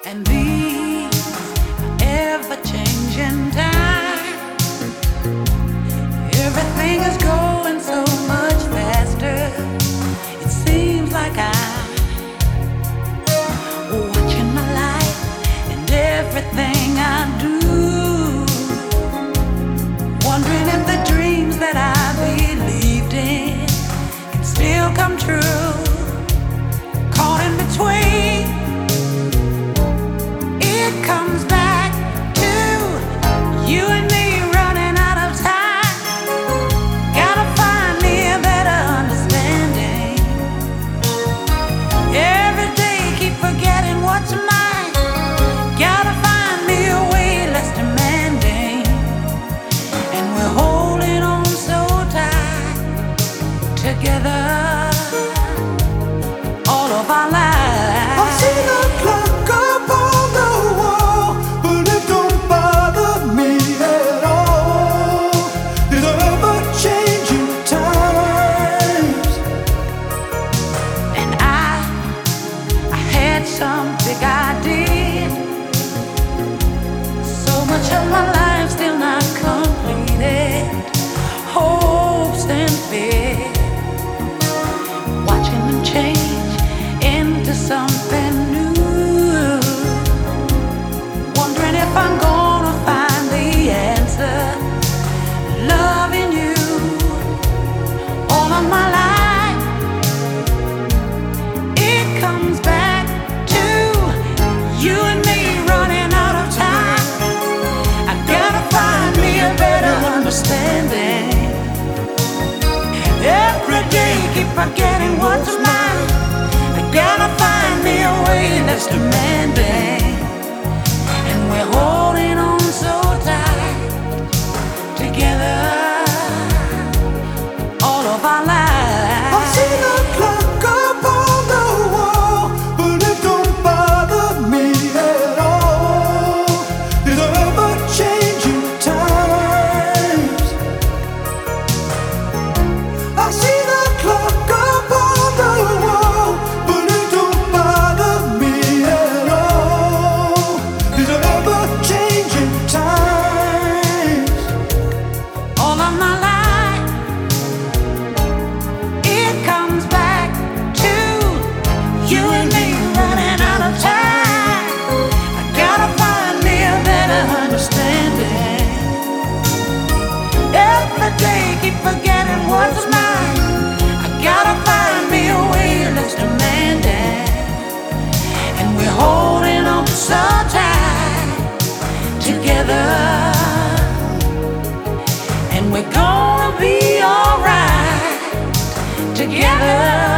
And these ever-changing times, everything is going so much faster. It seems like I'm watching my life and everything I do, wondering if the dreams that I believed in can still come true. Caught in between, it comes back to you and me running out of time. Gotta find me a better understanding. Every day keep forgetting what's mine. Gotta find me a way less demanding. And we're holding on so tight together all of our lives. I see the clock up on the wall, but it don't bother me at all. These are ever-changing times. And I had some big idea. So much of my life still not completed. Hopes and fears, watching them change into something new. Wondering if I'm gonna find the answer. Loving you all of my life. It comes back to you and me running out of time. I gotta find me a better understanding. Every day keep forgetting what's mine. I gotta find me a way that's demanding. And we're holding on so tight together all of our lives. I see the clock up on the wall, but it don't bother me at all. These are ever-changing times. I see the clock up on the wall, but it don't bother me at all. These are ever-changing times. All of my life, it comes back to you and me running out of time. I gotta find me a better understanding. Every day keep forgetting what's mine. I gotta find me a way less demanding. And we're holding on so tight together. And we're gonna be alright together.